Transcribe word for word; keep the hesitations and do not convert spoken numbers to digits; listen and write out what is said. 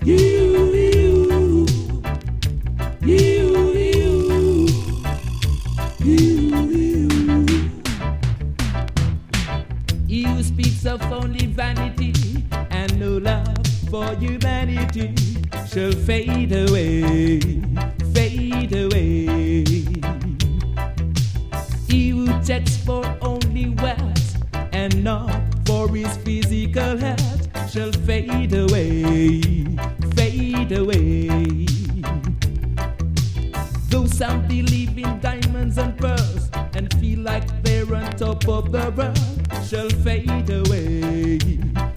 You, you, you, you, you, you. He who speaks of only vanity and no love for humanity shall fade away, fade away. He who checks for only wealth and not for his physical health shall fade away, fade away. Though some believe in diamonds and pearls and feel like they're on top of the world, shall fade